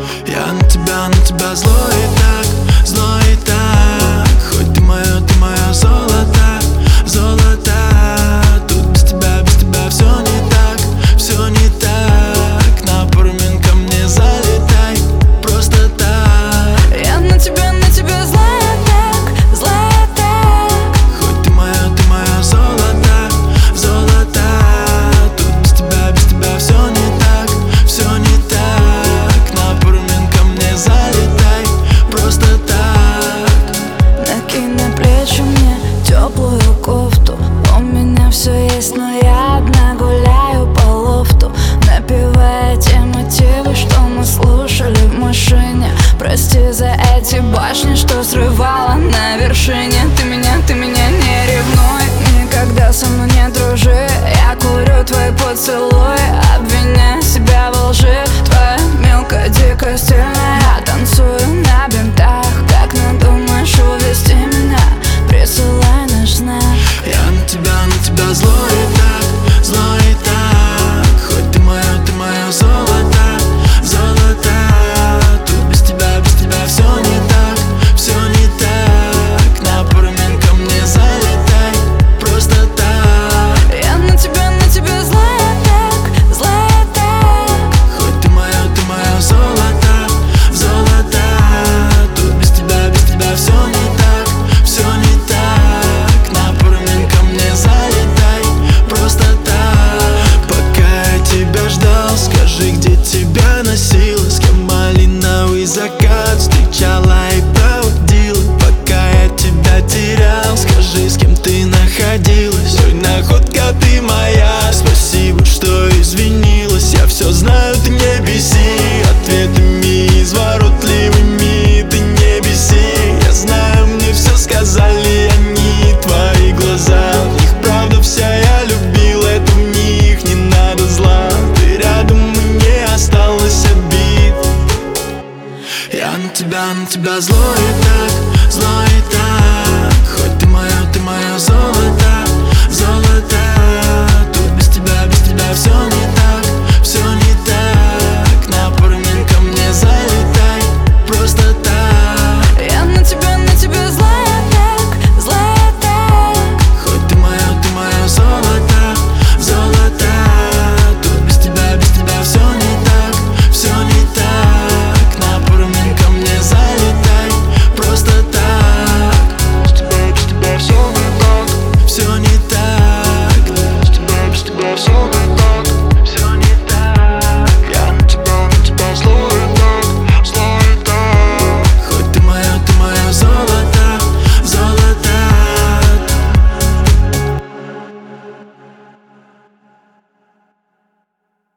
Я на тебя злой и так. Хоть ты моя золото, золото. Тут без тебя все не так, все не так. На пару минут ко мне залетай, просто так. Я на тебя злая так. Хоть ты моя золото, золото. Тут без тебя все не так, все не так. На пару минут ко мне залетай, просто так. Накинь на плечи мне теплую кофту. У меня все есть, но я одна гуляю по лофту, напевая те мотивы, что мы слушали в машине. Прости за эти башни, что срывала на вершине. Ты меня не ревнуй, никогда со мной не дружи. Я курю твои поцелуи, обвиняя себя во лжи. Твоя мелкая, дикая, стильная. Я танцую на бинтах. Как надумаешь увести меня, присылай наш знак. Я на тебя злой и так. Хоть ты моя золото, золото. Тут без тебя все не так, все не так. На пару минут ко мне залетай, просто так. Я на тебя злая так. Хоть ты моя золото, золото. Тут без тебя все не так, все не так. На пару минут ко мне залетай, просто так. Пока я тебя ждал, скажи, где тебя носила, с кем малиновый закат встречала и проводила. Пока я тебя терял, скажи, с кем ты находилась. Сегодня находка ты моя, спасибо, что извинилась. Я все знаю, ты не беси ответами изворотливыми, ты не беси. Я знаю, мне все сказали они, твои глаза. В них правда вся, я любил, это в них не надо зла. Ты рядом, мне осталось обид. Я на тебя злой и так. Хоть ты моя золото, золото. Тут без тебя все не